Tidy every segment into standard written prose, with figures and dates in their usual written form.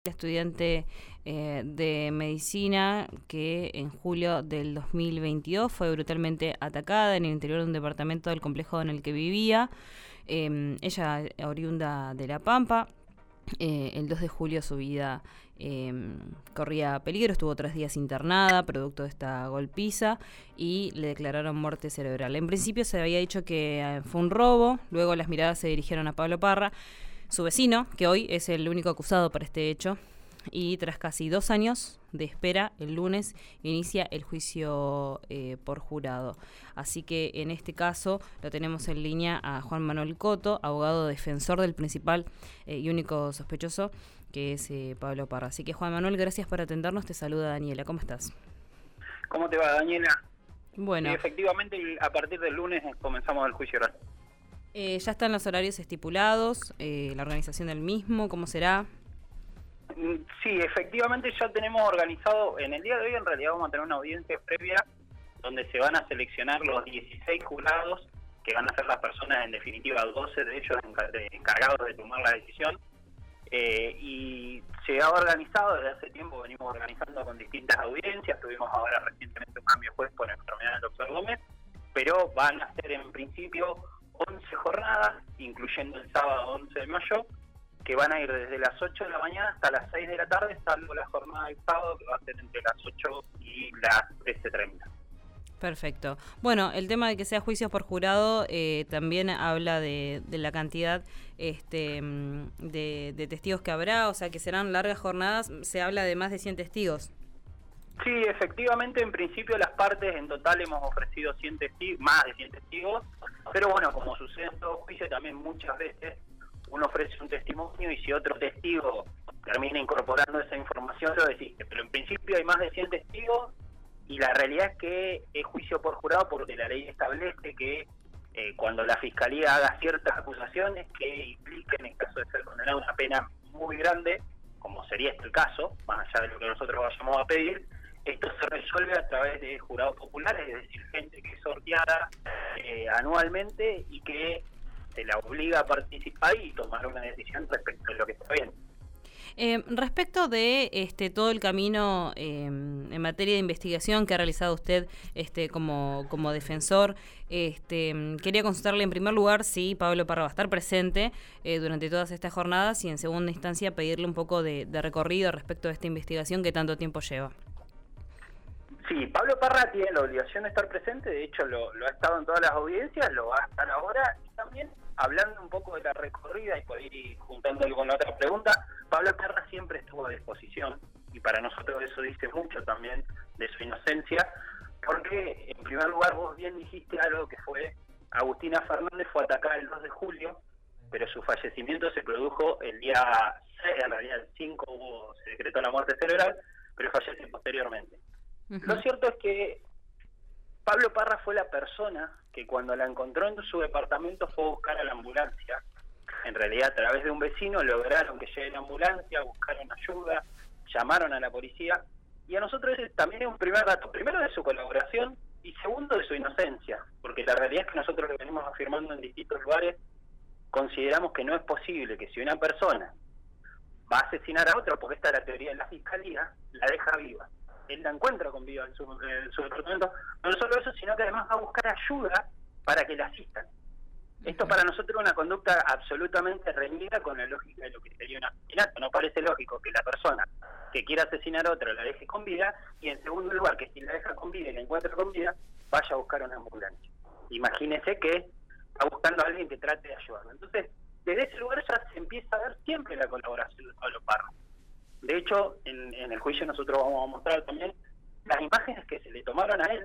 estudiante de medicina que en julio del 2022 fue brutalmente atacada en el interior de un departamento del complejo en el que vivía. Ella oriunda de La Pampa. El 2 de julio su vida corría peligro, estuvo 3 días internada producto de esta golpiza y le declararon muerte cerebral. En principio se había dicho que fue un robo, luego las miradas se dirigieron a Pablo Parra, su vecino, que hoy es el único acusado por este hecho, y tras casi 2 años de espera, el lunes inicia el juicio por jurado. Así que en este caso lo tenemos en línea a Juan Manuel Coto, abogado defensor del principal y único sospechoso, que es Pablo Parra. Así que Juan Manuel, gracias por atendernos. Te saluda Daniela. ¿Cómo estás? ¿Cómo te va, Daniela? Bueno. Sí, efectivamente, a partir del lunes comenzamos el juicio oral. ¿Ya están los horarios estipulados? ¿La organización del mismo? ¿Cómo será? Sí, efectivamente ya tenemos organizado, en el día de hoy en realidad vamos a tener una audiencia previa donde se van a seleccionar los 16 jurados, que van a ser las personas, en definitiva 12 de ellos encargados de tomar la decisión, y se ha organizado, desde hace tiempo venimos organizando con distintas audiencias, tuvimos ahora recientemente un cambio de juez por enfermedad del doctor Gómez, pero van a ser en principio 11 jornadas, incluyendo el sábado 11 de mayo, que van a ir desde las 8 de la mañana hasta las 6 de la tarde, salvo la jornada del sábado, que va a ser entre las 8 y las 13:30. Perfecto. Bueno, el tema de que sea juicios por jurado también habla de la cantidad de testigos que habrá, o sea que serán largas jornadas, se habla de más de 100 testigos. Sí, efectivamente, en principio las partes en total hemos ofrecido 100 testigos, más de 100 testigos, pero bueno, como sucede en todo juicio, también muchas veces uno ofrece un testimonio y si otro testigo termina incorporando esa información lo desiste, pero en principio hay más de 100 testigos y la realidad es que es juicio por jurado porque la ley establece que cuando la fiscalía haga ciertas acusaciones que impliquen, en caso de ser condenado, una pena muy grande, como sería este el caso, más allá de lo que nosotros vayamos a pedir, esto se resuelve a través de jurados populares, es decir, gente que es sorteada anualmente y que se la obliga a participar y tomar una decisión respecto de lo que está bien. Respecto de todo el camino en materia de investigación que ha realizado usted como defensor, quería consultarle en primer lugar si Pablo Parra va a estar presente durante todas estas jornadas y en segunda instancia pedirle un poco de recorrido respecto de esta investigación que tanto tiempo lleva. Sí, Pablo Parra tiene la obligación de estar presente, de hecho lo ha estado en todas las audiencias, lo va a estar ahora, y también hablando un poco de la recorrida y por ir juntándolo con la otra pregunta, Pablo Parra siempre estuvo a disposición y para nosotros eso dice mucho también de su inocencia, porque en primer lugar vos bien dijiste algo que fue, Agustina Fernández fue atacada el 2 de julio, pero su fallecimiento se produjo el día 6, en realidad el 5 se decretó la muerte cerebral, pero fallece posteriormente. Lo cierto es que Pablo Parra fue la persona que cuando la encontró en su departamento fue a buscar a la ambulancia. En realidad, a través de un vecino lograron que llegue la ambulancia, buscaron ayuda, llamaron a la policía. Y a nosotros ese también es un primer dato. Primero de su colaboración y segundo de su inocencia. Porque la realidad es que nosotros lo venimos afirmando en distintos lugares, consideramos que no es posible que si una persona va a asesinar a otra, porque esta es la teoría de la fiscalía, la deja viva. Él la encuentra con vida en su departamento, no solo eso, sino que además va a buscar ayuda para que la asistan. Esto para nosotros es una conducta absolutamente reñida con la lógica de lo que sería un asesinato. No parece lógico que la persona que quiera asesinar a otra la deje con vida y en segundo lugar que si la deja con vida y la encuentra con vida, vaya a buscar una ambulancia. Imagínese que está buscando a alguien que trate de ayudarlo. Entonces, desde ese lugar ya se empieza a ver siempre la colaboración de Pablo Parra. De hecho, en el juicio nosotros vamos a mostrar también las imágenes que se le tomaron a él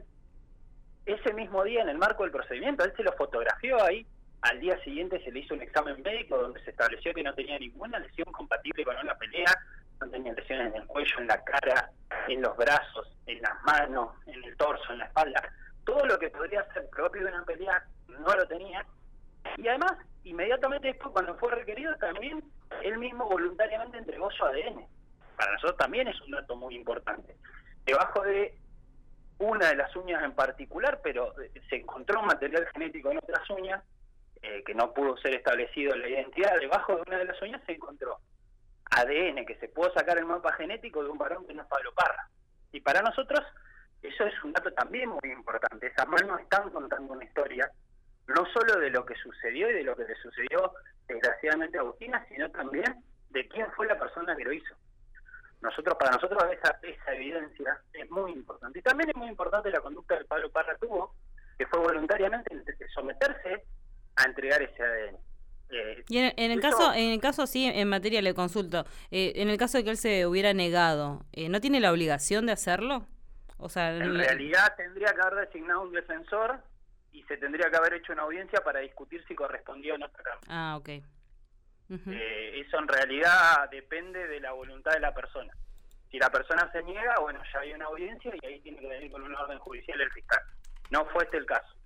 ese mismo día en el marco del procedimiento. Él se lo fotografió ahí, al día siguiente se le hizo un examen médico donde se estableció que no tenía ninguna lesión compatible con una pelea, no tenía lesiones en el cuello, en la cara, en los brazos, en las manos, en el torso, en la espalda. Todo lo que podría ser propio de una pelea no lo tenía. Y además, inmediatamente después, cuando fue requerido, también él mismo voluntariamente entregó su ADN. Para nosotros también es un dato muy importante. Debajo de una de las uñas en particular, pero se encontró material genético en otras uñas, que no pudo ser establecido la identidad. Debajo de una de las uñas se encontró ADN, que se pudo sacar el mapa genético de un varón que no es Pablo Parra. Y para nosotros eso es un dato también muy importante. Esas manos están contando una historia, no solo de lo que sucedió y de lo que le sucedió desgraciadamente a Agustina, sino también de quién fue la persona que lo hizo. Para nosotros esa evidencia es muy importante. Y también es muy importante la conducta que Pablo Parra tuvo, que fue voluntariamente someterse a entregar ese ADN. Y en el caso sí, en materia le consulto, en el caso de que él se hubiera negado, ¿no tiene la obligación de hacerlo? O sea, en realidad tendría que haber designado un defensor y se tendría que haber hecho una audiencia para discutir si correspondía o no esta carta. Ah, ok. Eso en realidad depende de la voluntad de la persona. Si la persona se niega, bueno, ya hay una audiencia y ahí tiene que venir con una orden judicial el fiscal. No fue este el caso.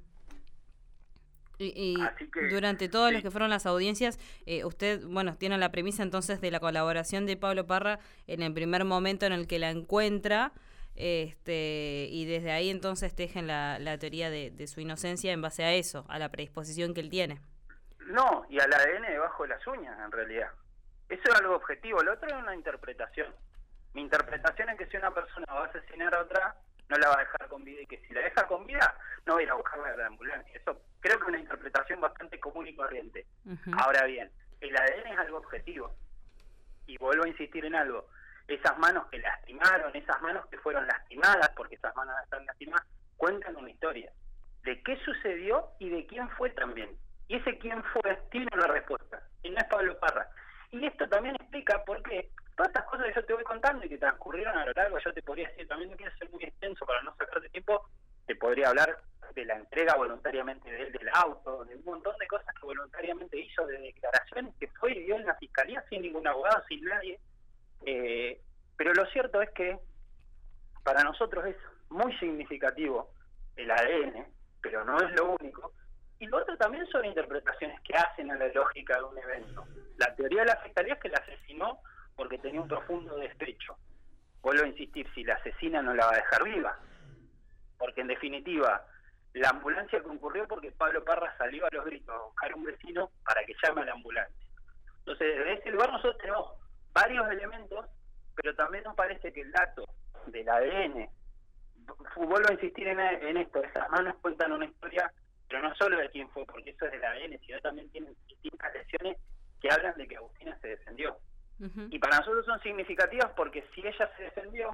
Y durante todas las que fueron las audiencias, usted, bueno, tiene la premisa entonces de la colaboración de Pablo Parra en el primer momento en el que la encuentra, y desde ahí entonces tejen la teoría de su inocencia en base a eso, a la predisposición que él tiene. No, y al ADN debajo de las uñas, en realidad. Eso es algo objetivo, lo otro es una interpretación. Mi interpretación es que si una persona va a asesinar a otra, no la va a dejar con vida, y que si la deja con vida, no va a ir a buscarla a la ambulancia. Eso creo que es una interpretación bastante común y corriente. Ahora bien, el ADN es algo objetivo. Y vuelvo a insistir en algo. Esas manos que lastimaron, esas manos que fueron lastimadas, porque esas manos están lastimadas, cuentan una historia. De qué sucedió y de quién fue también. Y ese quién fue tiene una respuesta. Y no es Pablo Parra. Y esto también explica por qué todas estas cosas que yo te voy contando y que transcurrieron a lo largo, yo te podría decir, también no quiero ser muy extenso para no sacarte tiempo, te podría hablar de la entrega voluntariamente de él del auto, de un montón de cosas que voluntariamente hizo, de declaraciones que fue y dio en la fiscalía sin ningún abogado, sin nadie. Pero lo cierto es que para nosotros es muy significativo el ADN, pero no es lo único. Y lo otro también son interpretaciones que hacen a la lógica de un evento. La teoría de la fiscalía es que la asesinó porque tenía un profundo despecho. Vuelvo a insistir, si la asesina no la va a dejar viva. Porque en definitiva, la ambulancia concurrió porque Pablo Parra salió a los gritos a buscar a un vecino para que llame a la ambulancia. Entonces, desde ese lugar nosotros tenemos varios elementos, pero también nos parece que el dato del ADN, vuelvo a insistir en esto, esas manos cuentan una historia, pero no solo de quién fue, porque eso es del ADN, sino también tienen distintas lesiones que hablan de que Agustina se defendió. Y para nosotros son significativas porque si ella se defendió,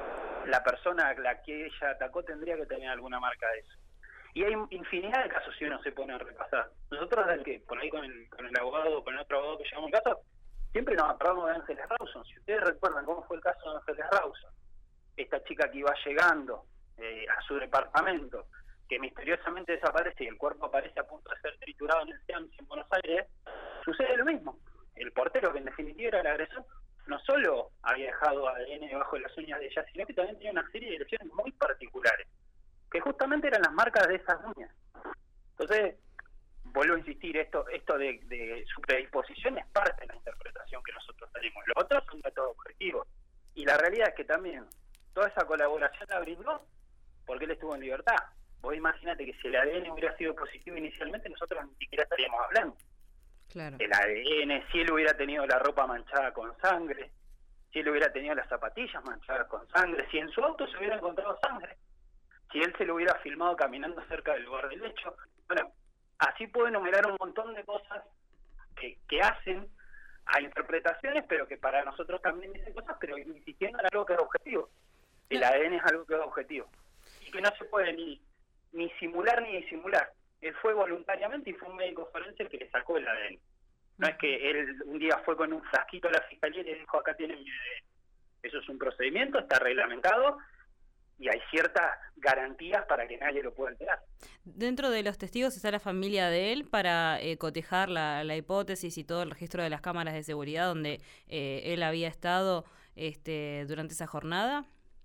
la persona a la que ella atacó tendría que tener alguna marca de eso. Y hay infinidad de casos si uno se pone a repasar. Nosotros, por ahí con el abogado, con el otro abogado que llevamos el caso, siempre nos acordamos de Ángeles Rawson. Si ustedes recuerdan cómo fue el caso de Ángeles Rawson, esta chica que iba llegando a su departamento, que misteriosamente desaparece y el cuerpo aparece a punto de ser triturado en el SEAMS en Buenos Aires, sucede lo mismo. El portero, que en definitiva era el agresor, no solo había dejado ADN debajo de las uñas de ella, sino que también tenía una serie de lesiones muy particulares, que justamente eran las marcas de esas uñas. Entonces, vuelvo a insistir, esto de su predisposición es parte de la interpretación que nosotros tenemos. Lo otro son datos objetivos. Y la realidad es que también toda esa colaboración la brindó porque él estuvo en libertad. Vos imagínate que si el ADN hubiera sido positivo inicialmente, nosotros ni siquiera estaríamos hablando. Claro. El ADN, si él hubiera tenido la ropa manchada con sangre, si él hubiera tenido las zapatillas manchadas con sangre, si en su auto se hubiera encontrado sangre, si él se lo hubiera filmado caminando cerca del lugar del hecho. Bueno, así puedo enumerar un montón de cosas que hacen a interpretaciones, pero que para nosotros también dicen cosas, pero insistiendo en algo que es objetivo. El ADN es algo que es objetivo y que no se puede ni simular ni disimular. Él fue voluntariamente y fue un médico forense el que le sacó el ADN. No es que él un día fue con un frasquito a la fiscalía y le dijo, acá tienen mi ADN. Eso es un procedimiento, está reglamentado y hay ciertas garantías para que nadie lo pueda alterar. Dentro de los testigos está la familia de él para cotejar la hipótesis y todo el registro de las cámaras de seguridad donde él había estado durante esa jornada.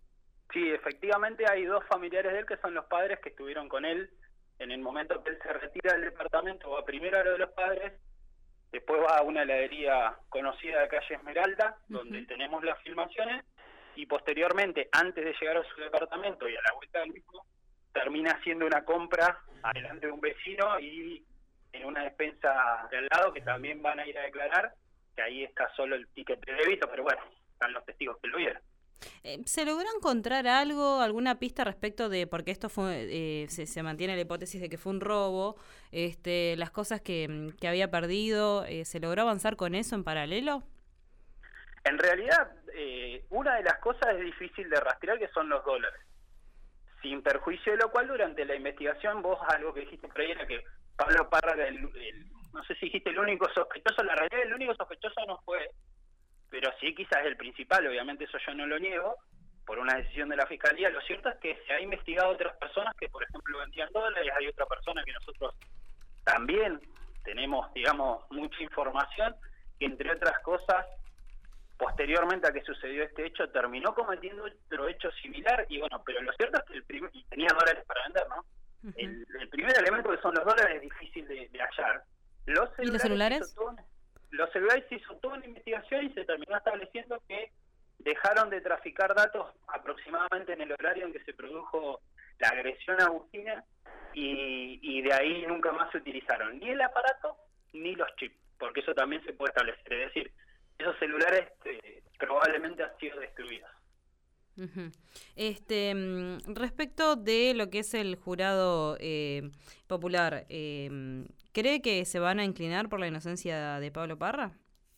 Sí, efectivamente hay dos familiares de él que son los padres que estuvieron con él en el momento que él se retira del departamento. Va primero a lo de los padres, después va a una heladería conocida de calle Esmeralda, donde tenemos las filmaciones, y posteriormente, antes de llegar a su departamento y a la vuelta del mismo, termina haciendo una compra adelante de un vecino y en una despensa de al lado, que también van a ir a declarar, que ahí está solo el ticket de débito, pero bueno, están los testigos que lo vieron. ¿Se logró encontrar algo, alguna pista respecto de, porque esto fue, se mantiene la hipótesis de que fue un robo, las cosas que había perdido, ¿se logró avanzar con eso en paralelo? En realidad, una de las cosas es difícil de rastrear, que son los dólares. Sin perjuicio de lo cual, durante la investigación, vos algo que dijiste por ahí era que Pablo Parra era no sé si dijiste el único sospechoso, la realidad el único sospechoso no fue, pero sí quizás el principal, obviamente eso yo no lo niego, por una decisión de la Fiscalía. Lo cierto es que se ha investigado a otras personas que, por ejemplo, vendían dólares. Hay otra persona que nosotros también tenemos, digamos, mucha información, que entre otras cosas, posteriormente a que sucedió este hecho, terminó cometiendo otro hecho similar, y bueno, pero lo cierto es que y tenía dólares para vender, ¿no? Uh-huh. El primer elemento, que son los dólares, es difícil de hallar. ¿Y los celulares? Los celulares se hizo toda una investigación y se terminó estableciendo que dejaron de traficar datos aproximadamente en el horario en que se produjo la agresión a Agustina, y de ahí nunca más se utilizaron ni el aparato ni los chips, porque eso también se puede establecer. Es decir, esos celulares probablemente han sido destruidos. Uh-huh. Respecto de lo que es el jurado popular, ¿cree que se van a inclinar por la inocencia de Pablo Parra?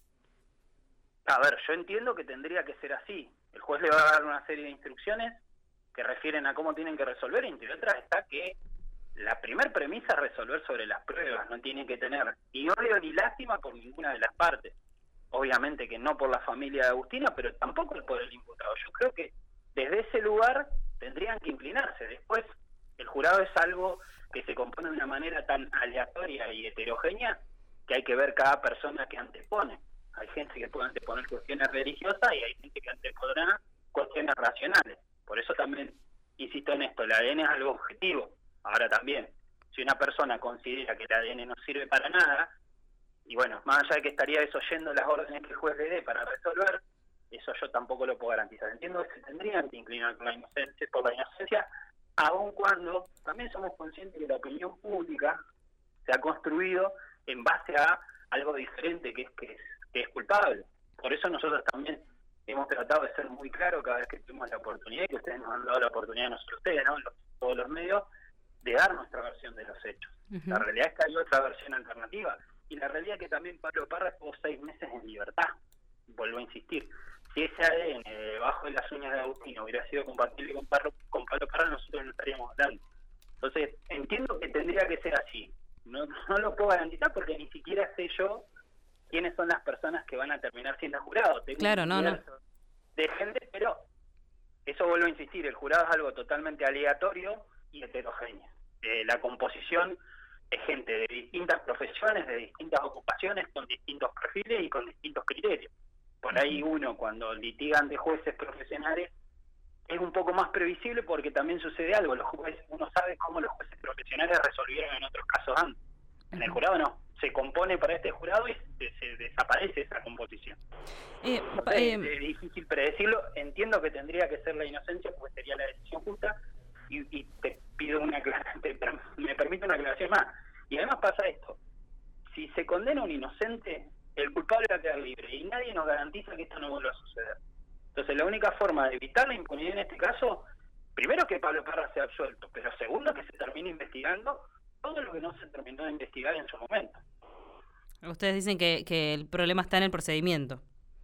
A ver, yo entiendo que tendría que ser así. El juez le va a dar una serie de instrucciones que refieren a cómo tienen que resolver, y entre otras está que la primer premisa es resolver sobre las pruebas. No tienen que tener ni odio ni lástima por ninguna de las partes. Obviamente que no por la familia de Agustina, pero tampoco por el imputado. Yo creo que desde ese lugar tendrían que inclinarse. Después, el jurado es algo que se compone de una manera tan aleatoria y heterogénea que hay que ver cada persona que antepone. Hay gente que puede anteponer cuestiones religiosas y hay gente que antepondrá cuestiones racionales. Por eso también insisto en esto, el ADN es algo objetivo. Ahora también, si una persona considera que el ADN no sirve para nada, y bueno, más allá de que estaría desoyendo las órdenes que el juez le dé para resolver, eso yo tampoco lo puedo garantizar. Entiendo que se tendrían que inclinar por la inocencia, aun cuando también somos conscientes que la opinión pública se ha construido en base a algo diferente, que es culpable. Por eso nosotros también hemos tratado de ser muy claros cada vez que tuvimos la oportunidad, que ustedes nos han dado la oportunidad, nosotros ustedes, ¿no? Todos los medios, de dar nuestra versión de los hechos. Uh-huh. La realidad es que hay otra versión alternativa, y la realidad es que también Pablo Parra estuvo 6 meses en libertad. Vuelvo a insistir, si ese ADN debajo de las uñas de Agustina hubiera sido compatible con Pablo Parra, nosotros no estaríamos hablando. Entonces, entiendo que tendría que ser así. No lo puedo garantizar porque ni siquiera sé yo quiénes son las personas que van a terminar siendo jurados. Claro, no. De gente, pero eso vuelvo a insistir, el jurado es algo totalmente aleatorio y heterogéneo. La composición es gente de distintas profesiones, de distintas ocupaciones, con distintos perfiles y con distintos criterios. Por ahí uno, cuando litiga ante jueces profesionales, es un poco más previsible porque también sucede algo. Los jueces, uno sabe cómo los jueces profesionales resolvieron en otros casos antes. En el jurado no. Se compone para este jurado y se desaparece esa composición. Es difícil predecirlo. Entiendo que tendría que ser la inocencia porque sería la decisión justa, y te pido me permite una aclaración más. Y además pasa esto: si se condena a un inocente, el culpable va a quedar libre y nadie nos garantiza que esto no vuelva a suceder. Entonces la única forma de evitar la impunidad en este caso, primero que Pablo Parra sea absuelto, pero segundo que se termine investigando todo lo que no se terminó de investigar en su momento. Ustedes dicen que el problema está en el procedimiento.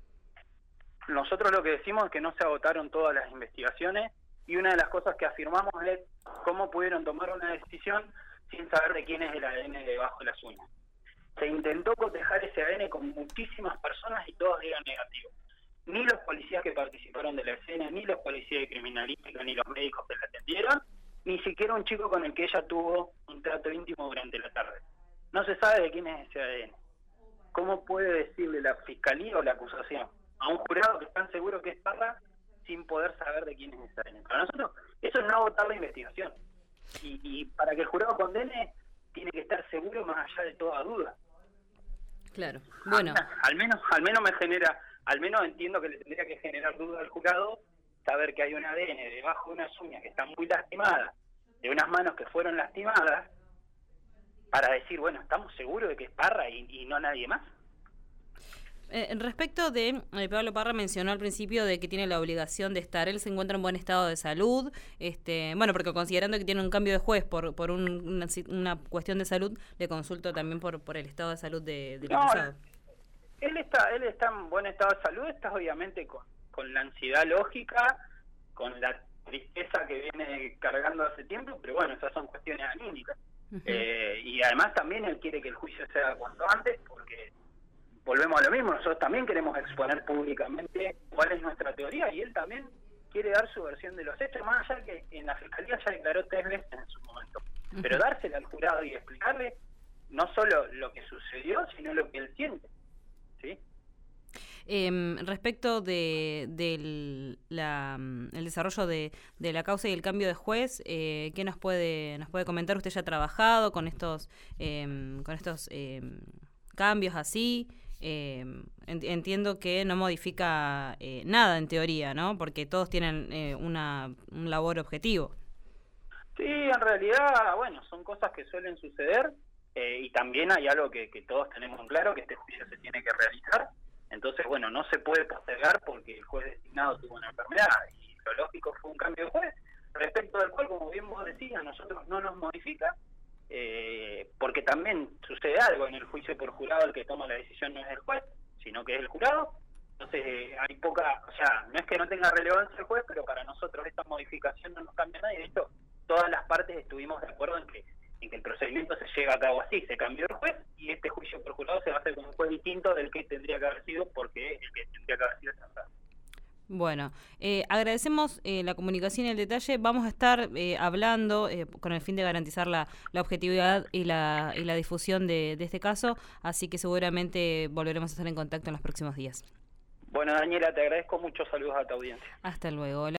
Nosotros lo que decimos es que no se agotaron todas las investigaciones, y una de las cosas que afirmamos es cómo pudieron tomar una decisión sin saber de quién es el ADN debajo de las uñas. Se intentó cotejar ese ADN con muchísimas personas y todos eran negativos. Ni los policías que participaron de la escena, ni los policías de criminalística, ni los médicos que la atendieron, ni siquiera un chico con el que ella tuvo un trato íntimo durante la tarde. No se sabe de quién es ese ADN. ¿Cómo puede decirle la fiscalía o la acusación a un jurado que están seguros que es Parra sin poder saber de quién es ese ADN? Para nosotros eso es no agotar la investigación. Y para que el jurado condene, tiene que estar seguro más allá de toda duda. Claro. Bueno, al menos me genera, al menos entiendo que le tendría que generar duda al jurado saber que hay un ADN debajo de unas uñas que están muy lastimadas, de unas manos que fueron lastimadas, para decir, bueno, ¿estamos seguros de que es Parra y no nadie más? Respecto de, Pablo Parra mencionó al principio de que tiene la obligación de estar, él se encuentra en buen estado de salud, bueno, porque considerando que tiene un cambio de juez por una cuestión de salud, le consulto también por el estado de salud del acusado. Él está en buen estado de salud, está obviamente con la ansiedad lógica, con la tristeza que viene cargando hace tiempo, pero bueno, esas son cuestiones anímicas. Y además también él quiere que el juicio sea cuanto antes, porque volvemos a lo mismo, nosotros también queremos exponer públicamente cuál es nuestra teoría, y él también quiere dar su versión de los hechos, más allá que en la Fiscalía ya declaró 3 veces en su momento, pero dársela al jurado y explicarle no solo lo que sucedió, sino lo que él siente, ¿sí? Respecto del desarrollo de la causa y el cambio de juez, ¿qué nos puede comentar? Usted ya ha trabajado con estos cambios así. Entiendo que no modifica nada en teoría, ¿no? Porque todos tienen un labor objetivo. Sí, en realidad, bueno, son cosas que suelen suceder, y también hay algo que todos tenemos en claro, que este juicio se tiene que realizar. Entonces, bueno, no se puede postergar porque el juez designado tuvo una enfermedad, y lo lógico fue un cambio de juez, respecto del cual, como bien vos decís, a nosotros no nos modifica, porque también sucede algo en el juicio por jurado. El que toma la decisión no es el juez, sino que es el jurado. Entonces hay poca, o sea, no es que no tenga relevancia el juez, pero para nosotros esta modificación no nos cambia nada, y de hecho todas las partes estuvimos de acuerdo en que el procedimiento se lleva a cabo así, se cambió el juez, y este juicio por jurado se va a hacer con un juez distinto del que tendría que haber sido, porque el que tendría que haber sido es el. Bueno, agradecemos la comunicación y el detalle. Vamos a estar hablando con el fin de garantizar la objetividad y la difusión de este caso, así que seguramente volveremos a estar en contacto en los próximos días. Bueno, Daniela, te agradezco mucho. Saludos a tu audiencia. Hasta luego.